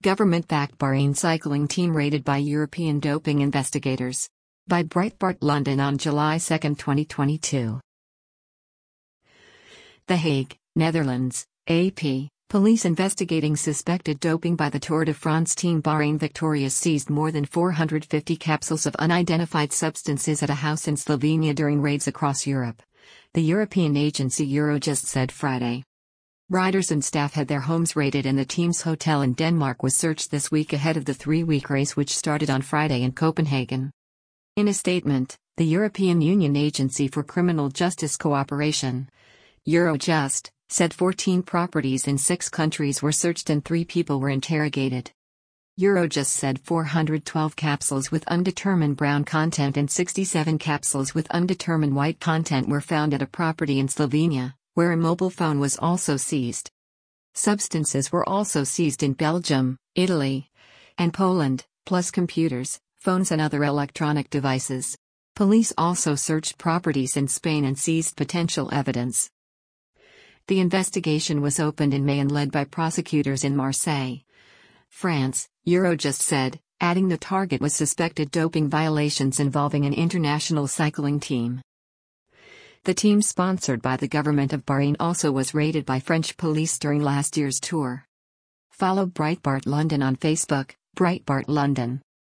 Government-backed Bahrain cycling team raided by European doping investigators. By Breitbart London on July 2, 2022. The Hague, Netherlands, AP. Police investigating suspected doping by the Tour de France team Bahrain Victorious seized more than 450 capsules of unidentified substances at a house in Slovenia during raids across Europe. The European agency Eurojust said Friday. Riders and staff had their homes raided and the team's hotel in Denmark was searched this week ahead of the three-week race which started on Friday in Copenhagen. In a statement, the European Union Agency for Criminal Justice Cooperation, Eurojust, said 14 properties in 6 countries were searched and 3 people were interrogated. Eurojust said 412 capsules with undetermined brown content and 67 capsules with undetermined white content were found at a property in Slovenia, where a mobile phone was also seized. Substances were also seized in Belgium, Italy, and Poland, plus computers, phones and other electronic devices. Police also searched properties in Spain and seized potential evidence. The investigation was opened in May and led by prosecutors in Marseille, France, Eurojust said, adding the target was suspected doping violations involving an international cycling team. The team sponsored by the government of Bahrain also was raided by French police during last year's tour. Follow Breitbart London on Facebook, Breitbart London.